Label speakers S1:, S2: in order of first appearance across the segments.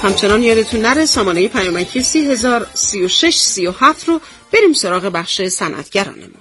S1: همچنان یادتون نره سامانه پیامکی 30,036-37 رو بریم سراغ بخش صنعتگرانمون.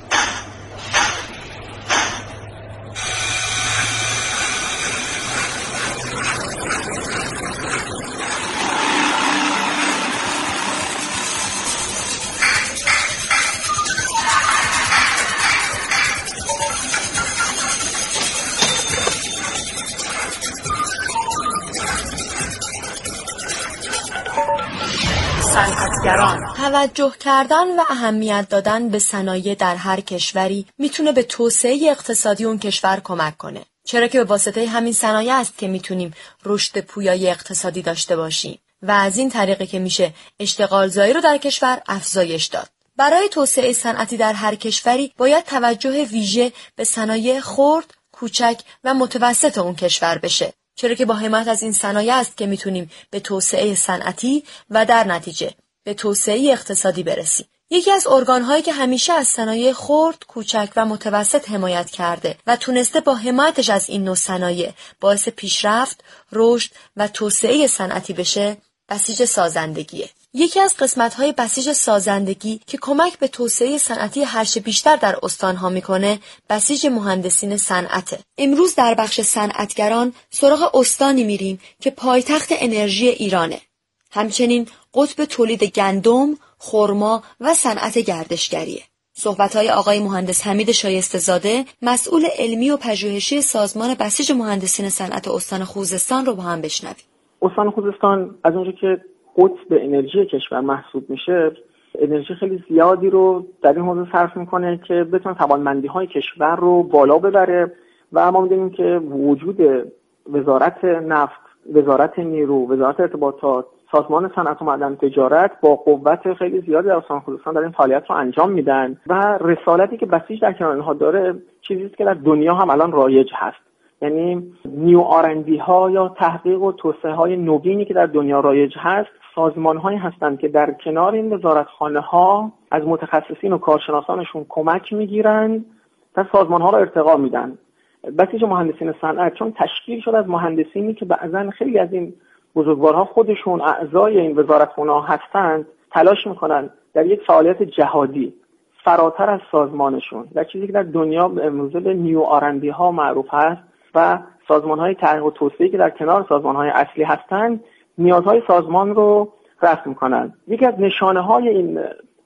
S2: توجه کردن و اهمیت دادن به صنایع در هر کشوری میتونه به توسعه اقتصادی اون کشور کمک کنه. چرا که به واسطه همین صنایع است که میتونیم رشد پویای اقتصادی داشته باشیم و از این طریقه که میشه اشتغالزایی رو در کشور افزایش داد. برای توسعه صنعتی در هر کشوری باید توجه ویژه به صنایع خرد، کوچک و متوسط اون کشور بشه. چرا که با حمایت از این صنایع است که میتونیم به توسعه صنعتی و در نتیجه به توسعه اقتصادی برسیم. یکی از ارگان‌هایی که همیشه از صنایع خرد، کوچک و متوسط حمایت کرده و تونسته با حمایتش از این نوع صنایع باعث پیشرفت، رشد و توسعه صنعتی بشه، بسیج سازندگیه. یکی از قسمت‌های بسیج سازندگی که کمک به توسعه صنعتی هرچه بیشتر در استان‌ها می‌کنه، بسیج مهندسین صنعته. امروز در بخش صنعتگران سراغ استانی میریم که پایتخت انرژی ایرانه. همچنین قطب تولید گندم، خرما و صنعت گردشگریه. صحبت‌های آقای مهندس حمید شایسته زاده، مسئول علمی و پژوهشی سازمان بسیج مهندسین صنعت استان خوزستان رو با هم بشنویم.
S3: استان خوزستان از اونجا که قطب انرژی کشور محسوب میشه، انرژی خیلی زیادی رو در این حوزه صرف میکنه که بتونه توانمندی‌های کشور رو بالا ببره و ما می‌دونیم که وجود وزارت نفت، وزارت نیرو، وزارت ارتباطات، سازمان صنعت و معدن تجارت با قوت خیلی زیادی در استان خوزستان در این فعالیت رو انجام میدن و رسالتی که بسیج در کنار اینها داره چیزی است که در دنیا هم الان رایج هست. یعنی نیو آرندی ها یا تحقیق و توسعه های نوینی که در دنیا رایج هست، سازمان هایی هستند که در کنار این وزارتخانه ها از متخصصین و کارشناسانشون کمک میگیرن تا سازمان ها رو ارتقا میدن. بسیج مهندسین صنعت چون تشکیل شده از مهندسینی که بعضا خیلی از این بزرگوارها خودشون اعضای این وزارتخانه ها هستند، تلاش میکنن در یک فعالیت جهادی فراتر از سازمانشون، در چیزی که در دنیا امروزه به نیو آرندی ها معروف هست و سازمان های تحقیق و توسعه که در کنار سازمان های اصلی هستند، نیازهای سازمان رو رفع میکنن. یکی از نشانه های این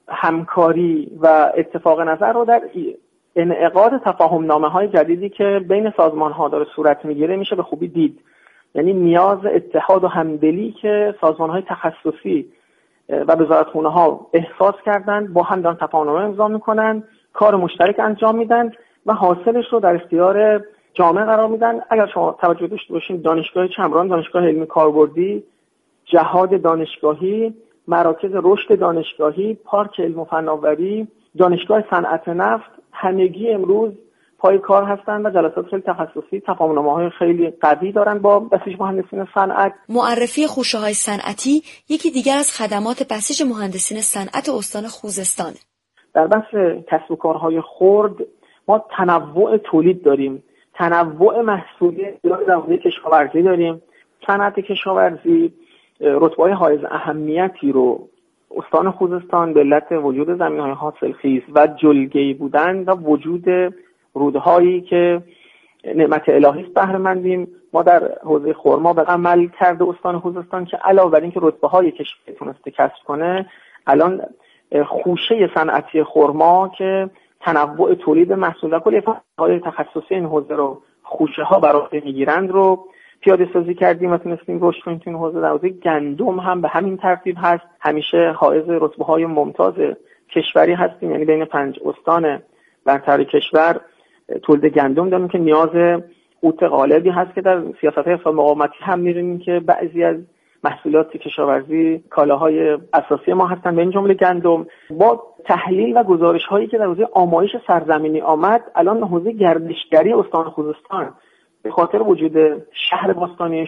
S3: همکاری و اتفاق نظر رو در انعقاد تفاهم نامه های جدیدی که بین سازمان ها داره صورت میگیره میشه به خوبی دید. یعنی نیاز اتحاد و همدلی که سازمان‌های تخصصی و وزارتخانه ها احساس کردن، با هم دارن تفاهم‌نامه امضا میکنن، کار مشترک انجام میدن و حاصلش رو در اختیار جامعه قرار میدن. اگر شما توجه داشته باشین، دانشگاه چمران، دانشگاه علمی کاربردی، جهاد دانشگاهی، مراکز رشد دانشگاهی، پارک علم و فناوری، دانشگاه صنعت نفت، همگی امروز پای کار هستن و جلسات خیلی تخصصی، تفاهم‌نامه‌های خیلی قوی دارن با بسیج مهندسین صنعت.
S2: معرفی خوشه‌های صنعتی یکی دیگر از خدمات بسیج مهندسین صنعت استان خوزستانه.
S3: در بحث کسب و کارهای خرد ما تنوع تولید داریم، تنوع محصولی در حوزه کشاورزی داریم. صنعت کشاورزی رتبه‌های حائز اهمیتی رو استان خوزستان به علت وجود زمین‌های حاصلخیز و جلگه‌ای بودن و وجود رودهایی که نعمت الهی است بهره مندیم. ما در حوزه خرما به عمل کرده استان خوزستان که علاوه بر اینکه رتبه‌های کشور تونسته کسب کنه، الان خوشه صنعتی خرما که تنوع تولید محصولات کلی فعال‌های تخصصی این حوزه رو خوشه‌ها بر عهده می‌گیرند رو پیاده سازی کردیم و تونستیم رشد کنیم. این حوزه در حوزه گندم هم به همین ترتیب هست، همیشه حائز رتبه‌های ممتاز کشوری هستیم. یعنی بین 5 استان برتر کشور تولید گندم داریم که نیاز قوت غالبی هست که در سیاست‌های اقتصاد مقاومتی هم می‌بینیم که بعضی از محصولات کشاورزی کالاهای اساسی ما هستن، به این جمله گندم. با تحلیل و گزارش‌هایی که در حوزه آمایش سرزمینی آمد، الان حوزه گردشگری استان خوزستان به خاطر وجود شهر باستانی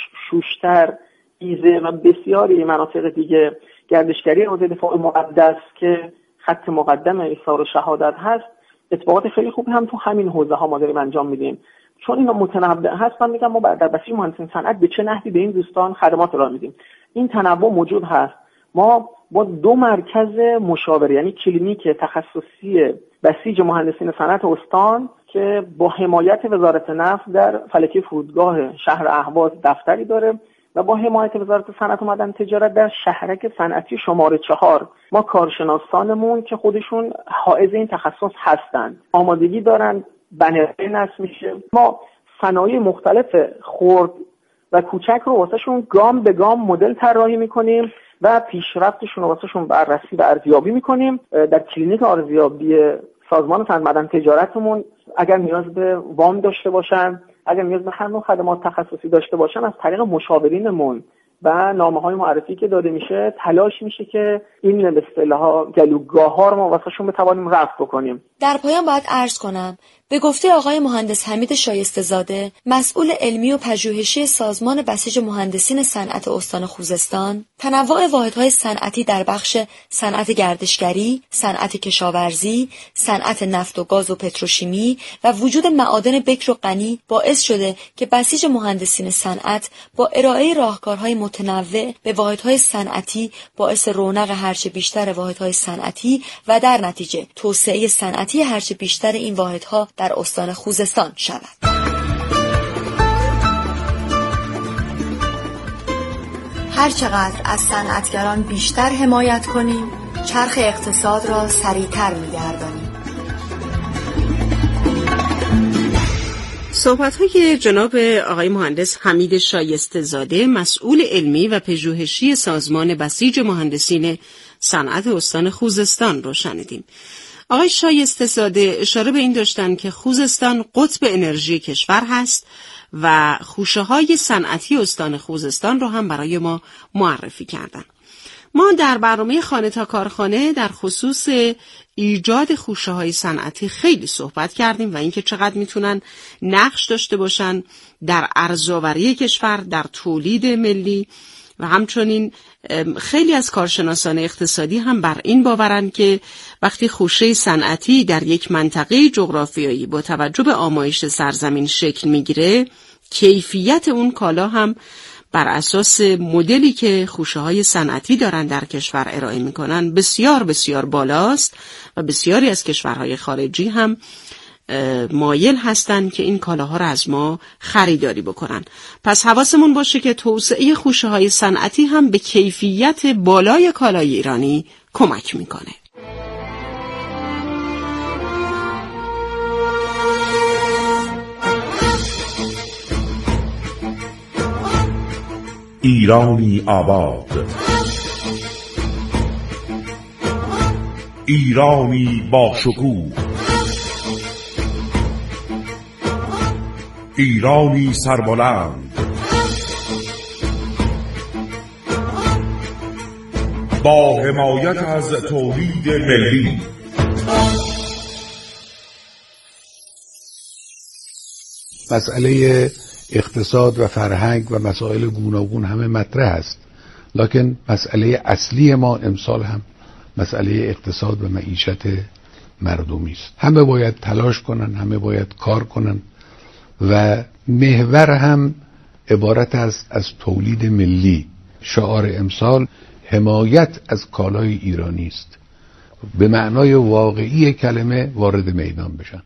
S3: شوشتر، ایزه و بسیاری مناطق دیگه، گردشگری حوزه دفاع مقدس که خط مقدم ایثار و شهادت هست، اتفاقات خیلی خوبی هم تو همین حوزه ها ما داریم انجام میدیم. چون اینا متنوع هست، من میگم ما در بسیج مهندسین صنعت به چه نحوی به این دوستان خدمات ارائه میدیم. این تنوع موجود هست. ما با 2 مرکز مشاوره یعنی کلینیک تخصصی بسیج مهندسین صنعت استان که با حمایت وزارت نفت در فلکه فرودگاه شهر اهواز دفتری داره و با حمایت وزارت صنعت و معدن تجارت در شهرک صنعتی شماره 4 ما کارشناسانمون که خودشون حائز این تخصص هستند آمادگی دارن، بنرهای نصب میشه. ما صنایع مختلف خرد و کوچک رو واسهشون گام به گام مدل طراحی میکنیم و پیشرفتشون رو واسهشون بررسی و ارزیابی میکنیم. در کلینیک ارزیابی سازمان صنعت معدن تجارتمون اگر نیاز به وام داشته باشن، اگر نیاز به هر نوع خدمات تخصصی داشته باشن، از طریق مشاورینمون و نامه‌های معرفی که داده میشه تلاش میشه که این به اصطلاح گلوگاه‌ها رو ما واسهشون بتوانیم رفع بکنیم.
S2: در پایان باید عرض کنم به گفته آقای مهندس حمید شایسته زاده، مسئول علمی و پژوهشی سازمان بسیج مهندسین صنعت استان خوزستان، تنوع واحدهای صنعتی در بخش صنعت گردشگری، صنعت کشاورزی، صنعت نفت و گاز و پتروشیمی و وجود معادن بکر و غنی باعث شده که بسیج مهندسین صنعت با ارائه راهکارهای متنوع به واحدهای صنعتی باعث رونق هرچه بیشتر واحدهای صنعتی و در نتیجه توسعه صنعتی هرچه بیشتر این واحدها در استان خوزستان شود. هر چقدر از صنعتگران بیشتر حمایت کنیم، چرخ اقتصاد را سریعتر می‌گردانیم.
S1: صحبت‌های جناب آقای مهندس حمید شایسته زاده، مسئول علمی و پژوهشی سازمان بسیج مهندسین صنعت استان خوزستان رو شنیدیم. آقای شایسته زاده اشاره به این داشتن که خوزستان قطب انرژی کشور هست و خوشه‌های صنعتی استان خوزستان رو هم برای ما معرفی کردن. ما در برنامه خانه تا کارخانه در خصوص ایجاد خوشه‌های صنعتی خیلی صحبت کردیم و اینکه چقدر میتونن نقش داشته باشن در ارزآوری کشور، در تولید ملی و همچنین خیلی از کارشناسان اقتصادی هم بر این باورن که وقتی خوشه صنعتی در یک منطقه جغرافیایی با توجه به آمایش سرزمین شکل میگیره، کیفیت اون کالا هم بر اساس مدلی که خوشه‌های صنعتی دارن در کشور ارائه میکنن بسیار بسیار بالاست و بسیاری از کشورهای خارجی هم مایل هستن که این کالاها را از ما خریداری بکنن. پس حواسمون باشه که توسعه خوشه‌های صنعتی هم به کیفیت بالای کالای ایرانی کمک میکنه.
S4: ایرانی آباد، ایرانی با شکوه، ایرانی سربلند، با حمایت از تولید ملی.
S5: مسئله اقتصاد و فرهنگ و مسائل گوناگون همه مطرح است، لکن مسئله اصلی ما امسال هم مسئله اقتصاد و معیشت مردمی است. همه باید تلاش کنن، همه باید کار کنن و محور هم عبارت است از تولید ملی. شعار امسال حمایت از کالای ایرانی است، به معنای واقعی کلمه وارد میدان بشن.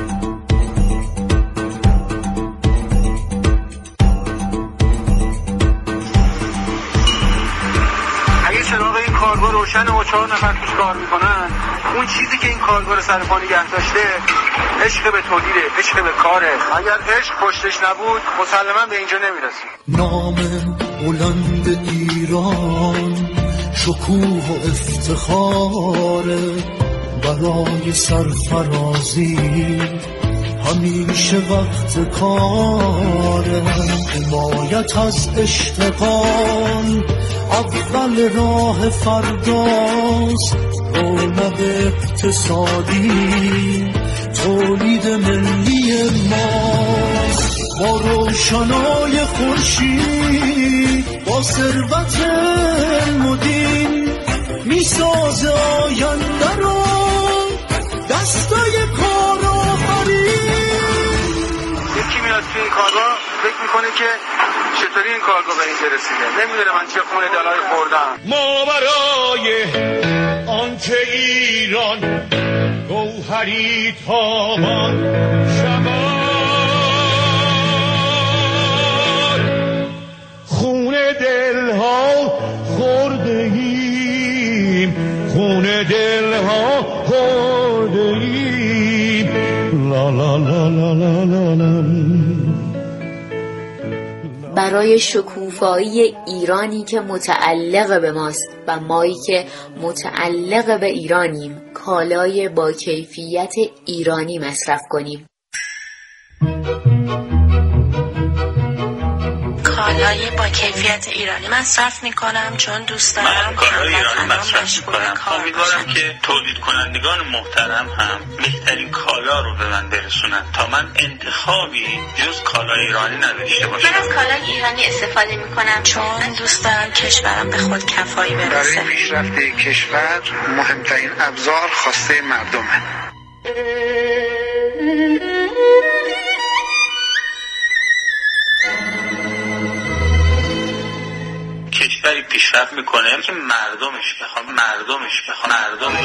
S6: کارگاه روشن و 4 نفر توش کار میکنن، اون چیزی که این کارگاه رو سر پا نگه داشته عشق به تولیده، عشق به کاره. اگر عشق پشتش نبود مسلما به اینجا نمیرسیم.
S7: نام بلند ایران شکوه و افتخاره، برای سرفرازی همیشه وقت کاره. حمایت از اشتغال اول راه فرداست، رونق اقتصادی تولید ملی ماست. با روشنای خورشید، با ثروت مدین میسازه آینده رو دستای کارآفرین.
S6: یکی میکنه که چطوری این کارگاه به این رسیده. نمیدونه من چه خون دلای خوردم.
S7: ما برای آنچه ایران گوهری تابان شود، خون دلها خورده ایم، خون دلها خورده ایم. لا لا لا لا لا لا لا.
S8: برای شکوفایی ایرانی که متعلق به ماست و مایی که متعلق به ایرانیم، کالای با کیفیت ایرانی مصرف کنیم.
S9: کالای با کیفیت ایرانی مصرف میکنم چون دوست دارم
S10: من کالای ایرانی مصرف میکنم. امیدوارم که تولید کنندگان محترم هم بهترین کالا رو به من برسونن تا من انتخابی جز کالای ایرانی نداشته باشم.
S9: من از کالای ایرانی استفاده میکنم چون دوست دارم کشورم به خود کفایی برسه.
S6: برای پیشرفت کشور مهمترین ابزار خواسته مردمه.
S10: کشوری پیشرفت میکنه که مردمش بخوام.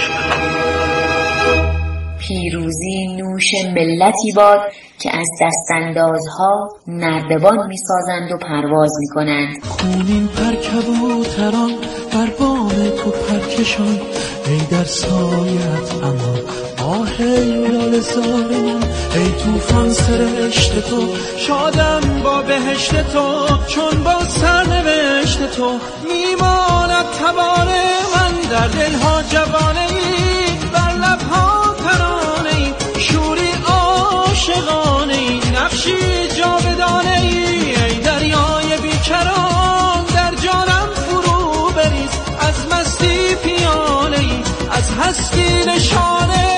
S8: پیروزی نوش ملتی باد که از دستاندازها نردبان میسازند و پرواز میکنند.
S7: خونین پر کبوتران بر بام تو پرکشان، ای در سایت امان آه ای لال زار من، ای توفان سرشت تو شادم با بهشت تو، چون با سرنوشت تو میماند تبار من. در دلها جوانه ای، بر لبها ترانه ای، شوری عاشقانه ای، نقشی جاودانه ای. ای دریای بیکران در جانم فرو بریز، از مستی پیانه ای، از هستی نشانه ای.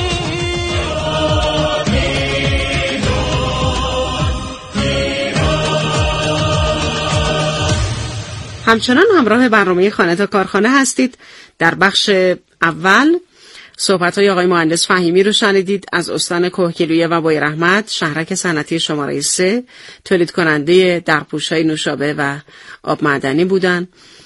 S1: همچنان همراه برنامه خانه تا کارخانه هستید. در بخش اول صحبت‌های آقای مهندس فهیمی رو شنیدید از استان کهگیلویه و بوی رحمت، شهرک صنعتی شماره 3، تولید کننده درپوش‌های نوشابه و آب معدنی بودن.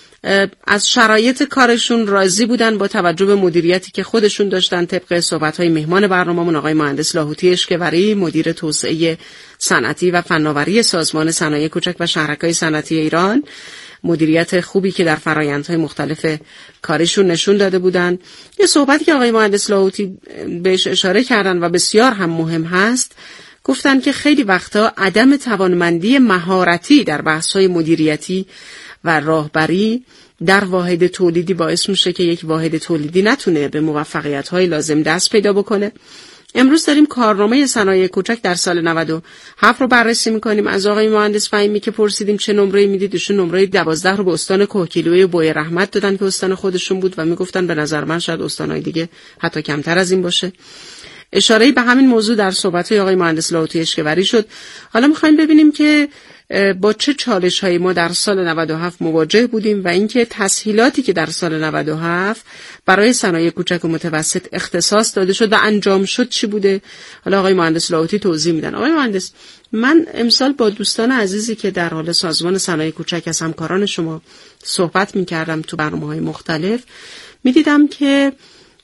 S1: از شرایط کارشون راضی بودن با توجه به مدیریتی که خودشون داشتن. طبق صحبت‌های مهمان برنامه‌مون آقای مهندس لاهوتی اشکوری، مدیر توسعه صنعتی و فناوری سازمان صنایع کوچک و شهرک‌های صنعتی ایران، مدیریت خوبی که در فرآیندهای مختلف کارشون نشون داده بودن. یه صحبتی که آقای مهندس لاهوتی بهش اشاره کردن و بسیار هم مهم هست، گفتن که خیلی وقتا عدم توانمندی مهارتی در بحث‌های مدیریتی و راهبری در واحد تولیدی باعث میشه که یک واحد تولیدی نتونه به موفقیت‌های لازم دست پیدا بکنه. امروز داریم کارنامه صنایع کوچک در سال 97 رو بررسی میکنیم. از آقای مهندس فهیمی که پرسیدیم چه نمره‌ای میدید، ایشون نمره 12 رو به استان کهگیلویه و بوی رحمت دادن که استان خودشون بود و میگفتن به نظر من شاید استان‌های دیگه حتی کمتر از این باشه. اشاره‌ای به همین موضوع در صحبت‌های آقای مهندس لاهوتی اشکوری شد. حالا می‌خوایم ببینیم که با چه چالش‌هایی ما در سال 97 مواجه بودیم و اینکه تسهیلاتی که در سال 97 برای صنایع کوچک و متوسط اختصاص داده شد و انجام شد چی بوده. حالا آقای مهندس لاهوتی توضیح میدن. آقای مهندس، من امسال با دوستان عزیزی که در حال سازمان صنایع کوچک از همکاران شما صحبت می‌کردم تو برنامه‌های مختلف، می‌دیدم که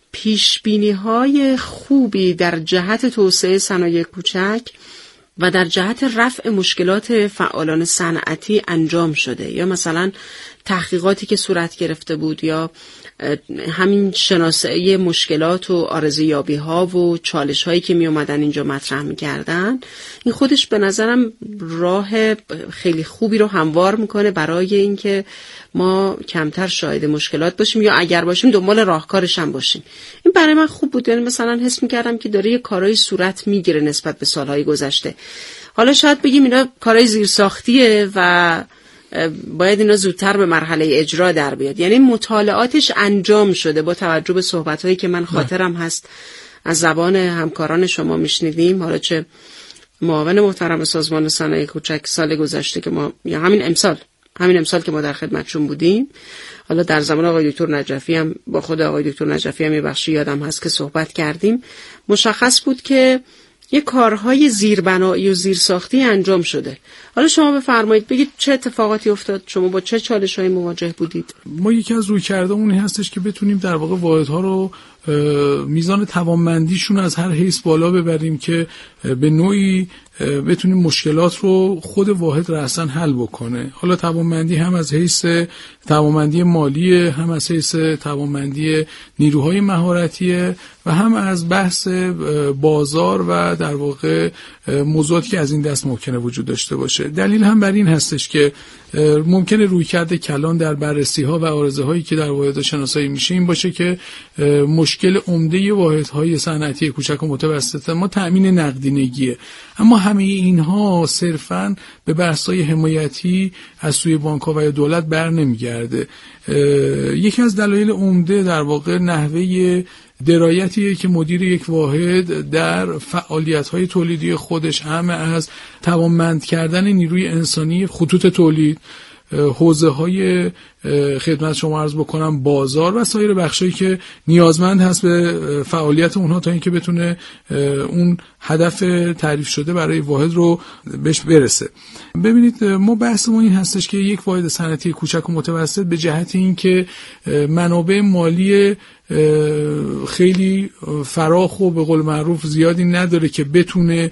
S1: پیشبینی‌های خوبی در جهت توسعه صنایع کوچک و در جهت رفع مشکلات فعالان صنعتی انجام شده، یا مثلا تحقیقاتی که صورت گرفته بود، یا همین شناسایی مشکلات و آرزویابی‌ها و چالش‌هایی که می اومدن اینجا مطرح می‌کردن. این خودش به نظرم راه خیلی خوبی رو هموار میکنه برای اینکه ما کمتر شاهد مشکلات باشیم، یا اگر باشیم دنبال راهکارش هم باشیم. این برای من خوب بود. یعنی مثلا حس می‌کردم که داره یه کارهای صورت میگیره نسبت به سالهای گذشته. حالا شاید بگیم اینا کارهای زیرساختیه و باید اینا زودتر به مرحله اجرا در بیاد. یعنی مطالعاتش انجام شده با توجه به صحبت‌هایی که من خاطرم هست از زبان همکاران شما میشنیدیم، حالا چه معاون محترم سازمان صنایع کوچک سال گذشته که ما، یا همین امسال که ما در خدمتشون بودیم، حالا در زمان آقای دکتر نجفی هم، با خود آقای دکتر نجفی هم یه بخشی یادم هست که صحبت کردیم، مشخص بود که یک کارهای زیربنایی و زیرساختی انجام شده. حالا شما بفرمایید بگید چه اتفاقاتی افتاد، شما با چه چالش‌هایی مواجه بودید؟
S11: ما یکی از رویکردامون این هستش که بتونیم در واقع واحدها رو میزان توانمندیشون از هر حیث بالا ببریم که به نوعی بتونیم مشکلات رو خود واحد رأساً حل بکنه. حالا توانمندی هم از حیث توانمندی مالی، هم از حیث توانمندی نیروهای مهارتیه و هم از بحث بازار و در واقع موضوعاتی که از این دست ممکنه وجود داشته باشه. دلیل هم بر این هستش که ممکنه رویکرد کلان در بررسی‌ها و عارضه‌هایی که در واحدها شناسایی میشه این باشه که مشکل عمده واحدهای صنعتی کوچک و متوسط ما تأمین نقدینگیه. اما همه اینها صرفاً به بحث‌های حمایتی از سوی بانک‌ها و دولت بر نمیگرده. یکی از دلایل عمده در واقع نحوه درایتیه که مدیر یک واحد در فعالیت‌های تولیدی خودش همه از توانمند کردن نیروی انسانی خطوط تولید، حوزه‌های خدمت شما عرض بکنم بازار و سایر بخشایی که نیازمند هست به فعالیت اونها تا اینکه بتونه اون هدف تعریف شده برای واحد رو بهش برسه. ببینید ما بحثمون این هستش که یک واحد صنعتی کوچک و متوسط به جهت اینکه منابع مالی خیلی فراخ و به قول معروف زیادی نداره که بتونه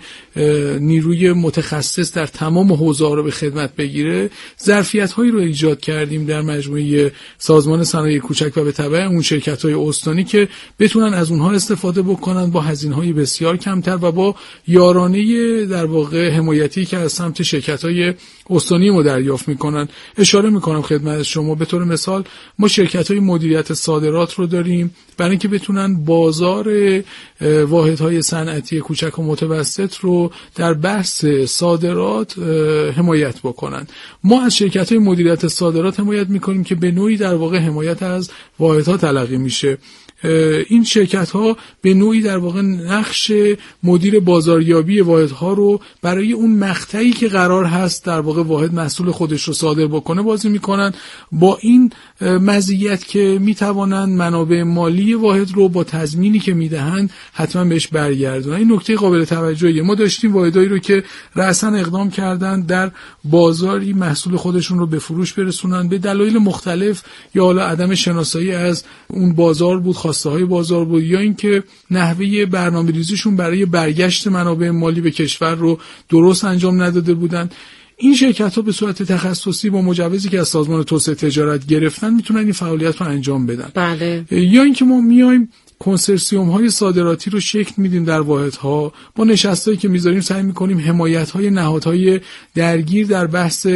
S11: نیروی متخصص در تمام حوزه‌ها رو به خدمت بگیره، ظرفیت‌هایی رو ایجاد کردیم در مجموعه سازمان صنایع کوچک و به تبع اون شرکت‌های استانی که بتونن از اونها استفاده بکنن با هزینه‌های بسیار کمتر و با یارانه در واقع حمایتی که از سمت شرکت‌های استانی ما دریافت می‌کنن. اشاره می‌کنم خدمت شما به طور مثال ما شرکت‌های مدیریت صادرات رو داریم برای اینکه بتونن بازار واحدهای صنعتی کوچک و متوسط رو در بحث صادرات حمایت بکنن. ما از شرکت‌های مدیریت صادرات حمایت می‌کنیم که به نوعی در واقع حمایت از واحدها تلقی میشه. این شرکت‌ها به نوعی در واقع نقش مدیر بازاریابی واحدها رو برای اون مقطعی که قرار هست در واقع واحد محصول خودش رو صادر بکنه بازی میکنن، با این مزیت که میتوانند منابع مالی واحد رو با تضمینی که میدهند حتما بهش برگردونن. این نکته قابل توجهیه. ما داشتیم واحدایی رو که رأساً اقدام کردن در بازاری محصول خودشون رو به فروش برسونن، به دلایل مختلف یا حالا عدم شناسایی از اون بازار بود، خواسته های بازار بود، یا اینکه نحوه برنامه‌ریزیشون برای برگشت منابع مالی به کشور رو درست انجام نداده بودن. این شرکت‌ها به صورت تخصصی با مجوزی که از سازمان توسعه تجارت گرفتن میتونن این فعالیت رو انجام بدن.
S1: بله.
S11: یا اینکه ما میایم کنسرسیوم‌های صادراتی رو شکل میدیم در واحدها، با نشستایی که میذاریم سعی میکنیم حمایت‌های نهادهای درگیر در بحث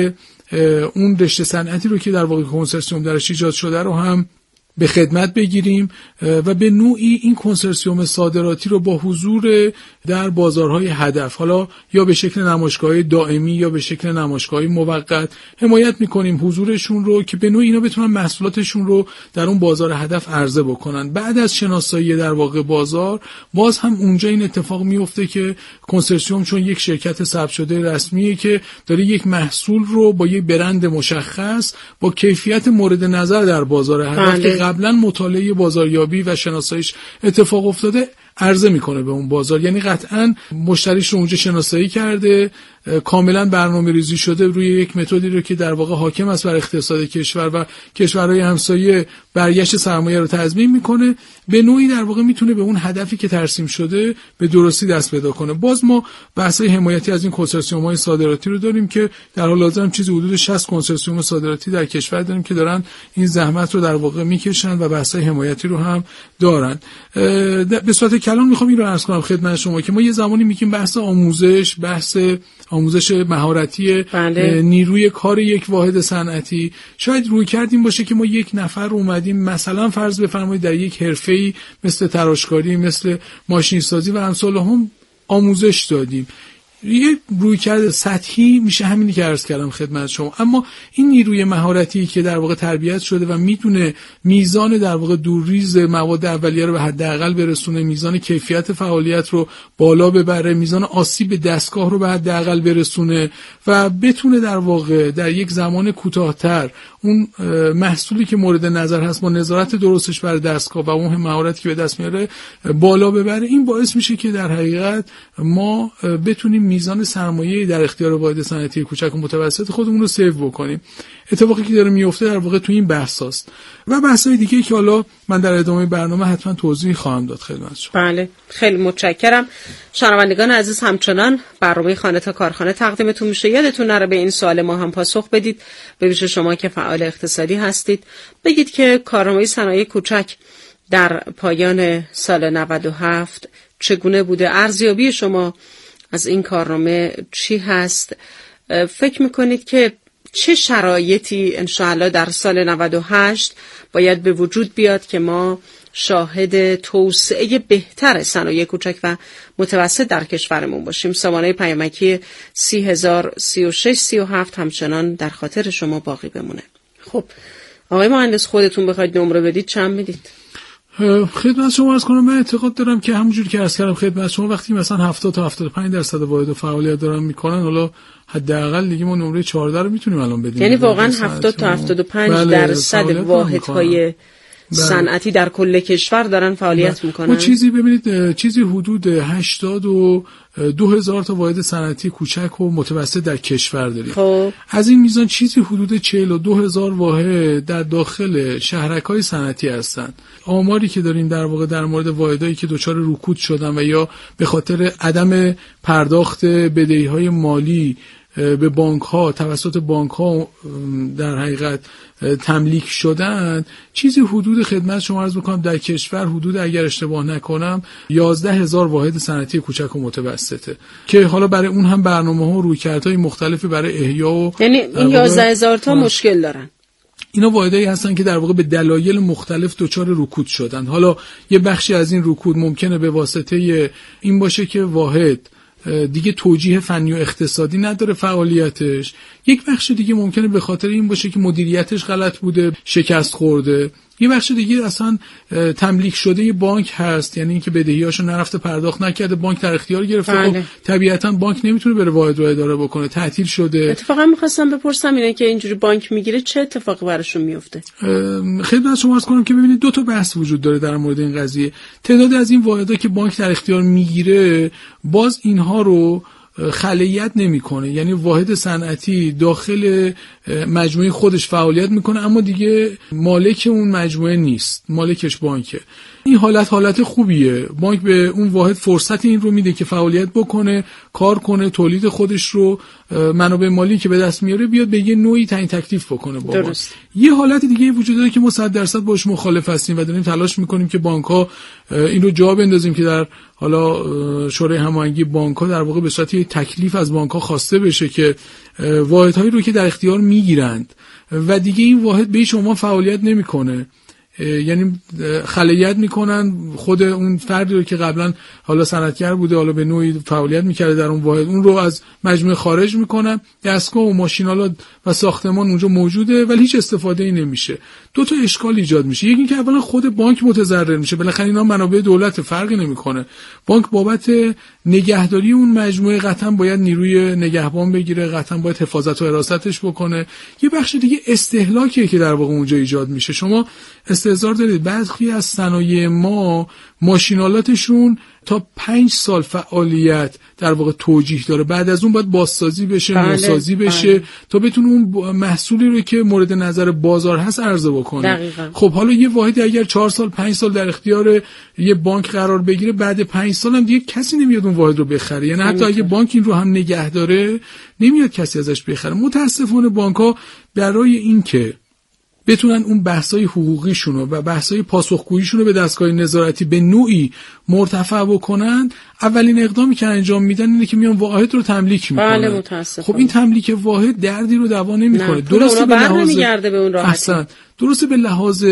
S11: اون رشته صنعتی رو که در واقع کنسرسیوم درش ایجاد شده رو هم به خدمت بگیریم و به نوعی این کنسرسیوم صادراتی رو با حضور در بازارهای هدف، حالا یا به شکل نمایشگاه‌های دائمی یا به شکل نمایشگاه‌های موقت حمایت می‌کنیم حضورشون رو که به نوعی اینا بتونن محصولاتشون رو در اون بازار هدف عرضه بکنن. بعد از شناسایی در واقع بازار باز هم اونجا این اتفاق میفته که کنسرسیوم چون یک شرکت ثبت شده رسمیه که داره یک محصول رو با یک برند مشخص با کیفیت مورد نظر در بازار هدف که قبلا مطالعه بازاریابی و شناساییش اتفاق افتاده عرضه میکنه به اون بازار، یعنی قطعا مشتریش رو اونجا شناسایی کرده، کاملا برنامه ریزی شده روی یک متدی رو که در واقع حاکم است بر اقتصاد کشور و کشورهای همسایه برگشت سرمایه رو تضمین میکنه، به نوعی در واقع میتونه به اون هدفی که ترسیم شده به درستی دست پیدا کنه. باز ما بحث حمایتی از این کنسرسیوم‌های صادراتی رو داریم که در حال حاضر هم چیزی حدود 60 کنسرسیوم صادراتی در کشور داریم که دارن این زحمت رو در واقع میکشن و بحث حمایتی رو هم دارن. به صورت کلان میخوام این رو عرض کنم خدمت شما که ما یه زمانی میگیم بحث آموزش مهارتی نیروی کار یک واحد صنعتی، شاید روی کردیم باشه که ما یک نفر اومدیم مثلا فرض بفرمایید در یک حرفه‌ای مثل تراشکاری، مثل ماشین‌سازی و امثال هم آموزش دادیم. یه رویکرد سطحی میشه همینی که عرض کردم خدمت شما، اما این نیروی مهارتی که در واقع تربیت شده و میتونه میزان در واقع دورریز مواد اولیه رو به حداقل برسونه، میزان کیفیت فعالیت رو بالا ببره، میزان آسیب به دستگاه رو به حداقل برسونه و بتونه در واقع در یک زمان کوتاه‌تر اون محصولی که مورد نظر هست با نظارت درستش بر دستگاه و اون مهارتی که به دست میاره بالا ببره، این باعث میشه که در حقیقت ما بتونیم میزان سرمایه در اختیار واحد صنعتی کوچک و متوسط خودمون رو سیو بکنیم. اتفاقی که داره میفته در واقع تو این بحثاست و بحث‌های دیگه که حالا من در ادامه برنامه حتما توضیح خواهم داد خدمت شما.
S1: بله، خیلی متشکرم. شنوندگان عزیز، همچنان برنامه خانه تا کارخانه تقدیمتون میشه. یادتون نره به این سوال ما هم پاسخ بدید. به ویژه شما که فعال اقتصادی هستید، بگید که کارنامه صنایع کوچک در پایان سال 97 چگونه بوده؟ ارزیابی شما از این کارنامه چی هست؟ فکر میکنید که چه شرایطی انشاءالله در سال 98 باید به وجود بیاد که ما شاهد توسعه بهتر صنایع کوچک و متوسط در کشورمون باشیم؟ سامانه پیامکی 303637 همچنان در خاطر شما باقی بمونه. خب آقای مهندس، خودتون بخواید نمره بدید چند میدید؟
S11: خدمت شما عرض کنم، من اعتقاد دارم که همونجور که عرض کردم خدمت شما، وقتی مثلا 70 تا 75% واحد فعالیت دارن میکنن، حالا حداقل دیگه ما نمره 14 رو میتونیم الان بدیم.
S1: یعنی واقعا 70 تا 75% واحدهای صنعتی در کل کشور دارن فعالیت میکنن.
S11: ما چیزی حدود 82,000 تا واحد صنعتی کوچک و متوسط در کشور داریم.
S1: خب
S11: از این میزان چیزی حدود 42,000 واحد در داخل شهرک‌های صنعتی هستند. آماری که داریم در واقع در مورد واحدایی که دچار رکود شدن و یا به خاطر عدم پرداخت بدهی‌های مالی به بانک‌ها توسط بانک‌ها در حقیقت تملیک شدن، چیزی حدود خدمت شما عرض بکنم در کشور حدود، اگر اشتباه نکنم، 11,000 واحد صنعتی کوچک و متوسطه که حالا برای اون هم برنامه‌ها و رویکردهای مختلفی برای احیا و
S1: یعنی این 11,000 تا مشکل دارن.
S11: اینا واحدایی هستن که در واقع به دلایل مختلف دچار رکود شدن. حالا یه بخشی از این رکود ممکنه به واسطه این باشه که واحد دیگه توجیه فنی و اقتصادی نداره فعالیتش، یک بخش دیگه ممکنه به خاطر این باشه که مدیریتش غلط بوده، شکست خورده، یه بخش دیگه اصلا تملیک شده یه بانک هست، یعنی اینکه بدهیاشو نرفته پرداخت نکرده، بانک در اختیار گرفته.
S1: بله.
S11: خب طبیعتا بانک نمیتونه بره واحد رو اداره بکنه، تعطیل شده.
S1: اتفاقا می‌خواستم بپرسم اینه که اینجوری بانک میگیره چه اتفاقی براشون میفته؟
S11: خدمت شما عرض کنم که ببینید دو تا بحث وجود داره در مورد این قضیه. تعداد از این واحدها که بانک در اختیار میگیره، باز اینها رو خلیت نمیکنه، یعنی واحد صنعتی داخل مجموعه خودش فعالیت میکنه اما دیگه مالک اون مجموعه نیست، مالکش بانکه. این حالت خوبیه، بانک به اون واحد فرصت این رو میده که فعالیت بکنه، کار کنه، تولید خودش رو، منابع مالی که به دست میاره بیاد به یه نوعی تعیین تکلیف بکنه با بانک. یه حالت دیگه وجود داره که ما 100% باش مخالف هستیم و داریم تلاش میکنیم که بانک‌ها این رو جا بندازیم که در حالا شورای هماهنگی بانک‌ها در واقع به صورت تکلیف از بانک‌ها خواسته بشه که واحدهایی رو که در اختیار میگیرند و دیگه این واحد به هیچ عنوان فعالیت نمیکنه، یعنی خلیت میکنن، خود اون فردی رو که قبلا حالا صنعتگر بوده، حالا به نوعی فعالیت میکرده در اون واحد، اون رو از مجموعه خارج میکنن، دستگاه و ماشین‌آلات و ساختمان اونجا موجوده ولی هیچ استفاده ای نمیشه. دو تا اشکال ایجاد میشه. یکی اینکه اولا خود بانک متضرر میشه، بالاخره اینا منابع دولت، فرقی نمیکنه. بانک بابت نگهداری اون مجموعه قطعا باید نیروی نگهبان بگیره، قطعا باید حفاظت و حراستش بکنه. یه بخش دیگه استهلاکیه که در واقع اونجا ایجاد میشه. شما استحضار دارید بعضی از صنایع ما ماشینالاتشون تا 5 سال فعالیت در واقع توجیه داره، بعد از اون باید بازسازی بشه، نوسازی بشه تا بتونه اون محصولی رو که مورد نظر بازار هست عرضه بکنه.
S1: دقیقا.
S11: خب حالا یه واحدی اگر 4 سال 5 سال در اختیار یه بانک قرار بگیره، بعد 5 سال هم دیگه کسی نمیاد اون واحد رو بخره، یعنی حتی اگه بانک این رو هم نگه داره نمیاد کسی ازش بخره. متاسفانه بانک‌ها برای اینکه بتونن اون بحث‌های حقوقیشون و بحث‌های پاسخگوییشون رو به دستگاه نظارتی به نوعی مرتفع بکنن، اولین اقدامی که انجام میدن اینه که میان واحد رو تملیک میکنن.
S1: بله متاسفانه.
S11: خب این تملیک واحد دردی رو دوا نمیکنه.
S1: درسته به لحاظ درسته به لحاظ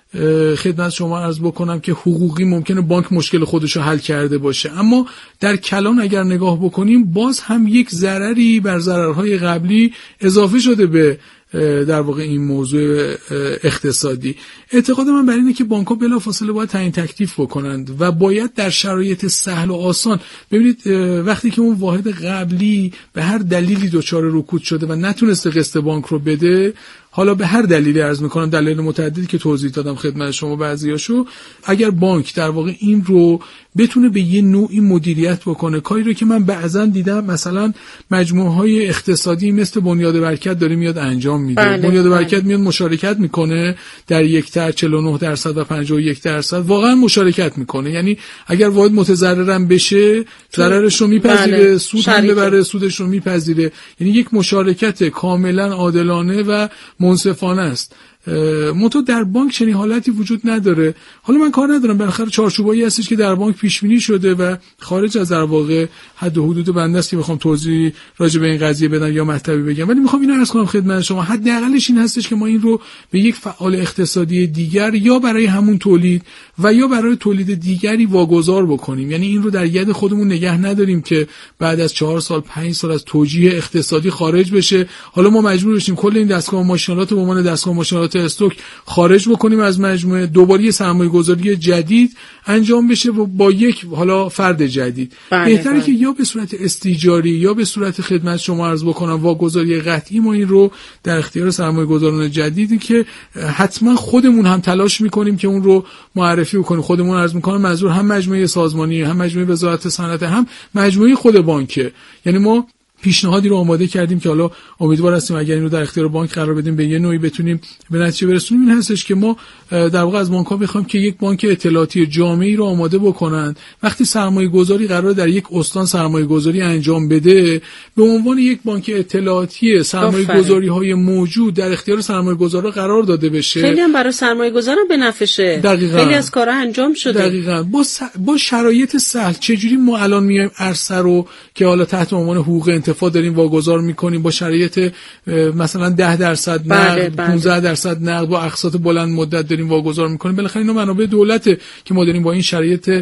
S11: خدمت شما عرض بکنم که حقوقی ممکنه بانک مشکل خودش رو حل کرده باشه، اما در کلان اگر نگاه بکنیم باز هم یک ضرری بر ضررهای قبلی اضافه شده به در واقع این موضوع اقتصادی. اعتقاد من بر اینه که بانک‌ها بلافاصله باید تعیین تکلیف بکنند و باید در شرایط سهل و آسان، ببینید وقتی که اون واحد قبلی به هر دلیلی دچار رکود شده و نتونسته قسط بانک رو بده، حالا به هر دلیلی عرض میکنم، دلایل متعددی که توضیح دادم خدمت شما بعضیاشو، اگر بانک در واقع این رو بتونه به یه نوعی مدیریت بکنه، کاری رو که من بعضا دیدم مثلا مجموعه‌های اقتصادی مثل بنیاد برکت داره میاد انجام میده. بنیاد برکت میاد مشارکت میکنه در یک تر 49% و 51%، واقعا مشارکت میکنه. یعنی اگر واحد متضررم بشه ضررش رو میپذیره، سود هم ببره سودش رو میپذیره. یعنی یک مشارکت کاملا عادلانه و منصفانه است. منتها در بانک چنین حالتی وجود نداره. حالا من کار ندارم، بالاخره چارچوبایی هستش که در بانک پیش بینی شده و خارج از در واقع حد و حدود بنده است که بخوام توضیح راجع به این قضیه بدم یا مطلبی بگم، ولی میخوام اینو عرض کنم خدمت شما، حداقلش این هستش که ما این رو به یک فعال اقتصادی دیگر یا برای همون تولید و یا برای تولید دیگری واگذار بکنیم. یعنی این رو در ید خودمون نگه نداریم که بعد از 4 سال 5 سال از توجیه اقتصادی خارج بشه، حالا ما مجبور بشیم کل این دستگاه ماشینالات به عنوان دستگاه ماشینالات استوک خارج بکنیم از مجموعه، دوباره سرمایه‌گذاری جدید انجام بشه و با یک حالا فرد جدید. بهتره که یا به صورت استیجاری یا به صورت خدمت شما عرض بکنم واگذاری قطعی ما این رو در اختیار سرمایه‌گذاران جدیدی که حتما خودمون هم تلاش می‌کنیم که اون رو معرفی بکنیم. خودمون عرض می‌کنم منظور هم مجموعه سازمانی، هم مجموعه وزارت صنعت، هم مجموعه خود بانکه. یعنی ما پیشنهادی رو آماده کردیم که حالا امیدوار هستیم اگر این رو در اختیار بانک قرار بدیم به یه نوعی بتونیم به نتیجه برسونیم. این هستش که ما در واقع از بانک‌ها بخوایم که یک بانک اطلاعاتی جامعی رو آماده بکنند. وقتی سرمایه‌گذاری قرار در یک استان سرمایه‌گذاری انجام بده، به عنوان یک بانک اطلاعاتی سرمایه‌گذاری‌های موجود در اختیار سرمایه‌گذارا قرار داده بشه.
S1: خیلی هم برای سرمایه‌گذارا به نفعشه. خیلی از کارا انجام شده.
S11: دقیقاً. با شرایط سهل. چجوری ما الان میایم عرصه رو که حالا تحت عنوان حقوق انتفاع داریم واگذار میکنیم با شرایط مثلا 10% نقد، 15% نقد با اقساط بلند مدت داریم واگذار میکنیم. بالاخره اینا منابع دولته که ما داریم با این شرایط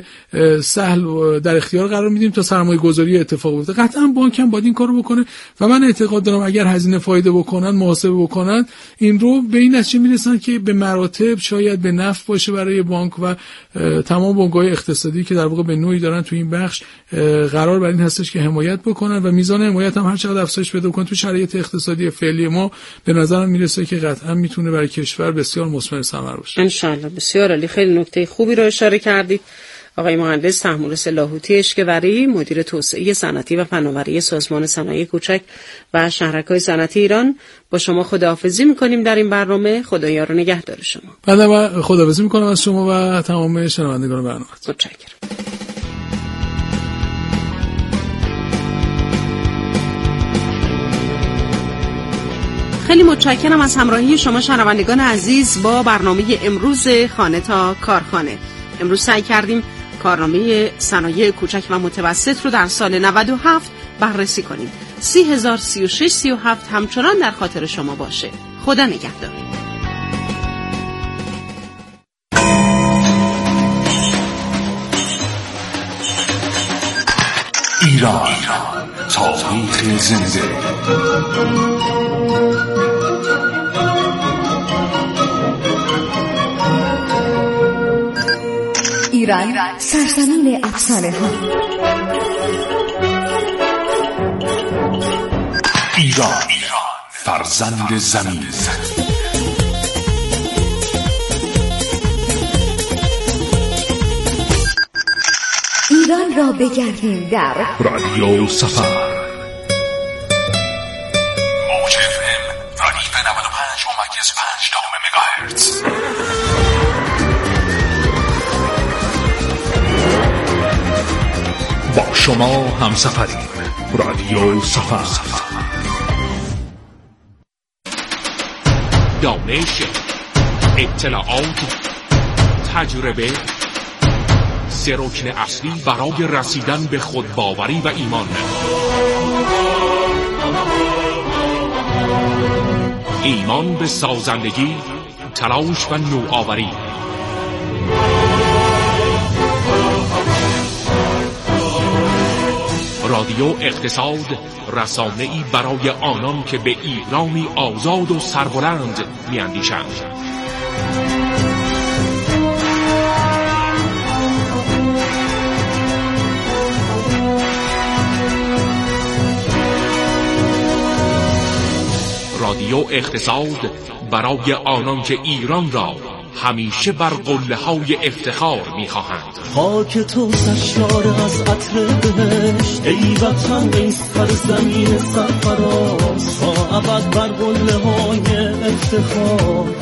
S11: سهل در اختیار قرار میدیم تا سرمایه گذاری اتفاق بیفته. قطعا بانک هم باید این کارو بکنه و من اعتقاد دارم اگر هزینه فایده بکنن، محاسبه بکنن، این رو به این نتیجه میرسن که به مراتب شاید به نفع باشه برای بانک و تمام بانک‌های اقتصادی که در واقع به نوعی دارن تو این بخش قرار بر این هستش که حمایت بکنن و میزان حمایت هم هر چقدر افزایش پیدا کنه تو شرایط اقتصادی فعلی ما به نظرم میرسه که قطعا میتونه برای کشور بسیار مثمر ثمر باشه.
S1: ان شاء الله. بسیار عالی. خیلی نکته خوبی رو اشاره کردید. آقای مهندس طهمورث لاهوتی اشکوری، مدیر توسعه صنعتی و فناوری سازمان صنایع کوچک و شهرک‌های صنعتی ایران، با شما خداحافظی می‌کنیم در این برنامه. خدایا رو نگهدار شما.
S11: بنده خداحافظی می‌کنم از شما و تمام شنوندگان برنامه.
S1: متشکرم. خیلی متشکرم از همراهی شما شنوندگان عزیز با برنامه امروز خانه تا کارخانه. امروز سعی کردیم کارنامه صنایع کوچک و متوسط رو در سال 97 بررسی کنیم. 30,036 همچنان در خاطر شما باشه. خدا نگهدار.
S4: ایران، تاریخ زنده.
S12: ایران، سرزمین افسانه ها.
S4: ایران، فرزند زمین.
S12: ایران را بگردیم در
S4: رادیو سفر. موج FM ردیف 95.5 مگاهرتز. با شما همسفریم. رادیو سفر.
S13: دانش، اطلاعات، تجربه، سه رکن اصلی برای رسیدن به خودباوری و ایمان. ایمان به سازندگی، تلاش و نوآوری. رادیو اقتصاد، رسانه‌ای برای آنان که به ایرانی آزاد و سربلند می‌اندیشند. رادیو اقتصاد برای آنان که ایران را همیشه بر قله‌های افتخار می‌خواهند.
S7: خاک تو سرشار از عطر بهشت، ای وطن ای سرزمین سرفراز، تا ابد بر قله‌های افتخار.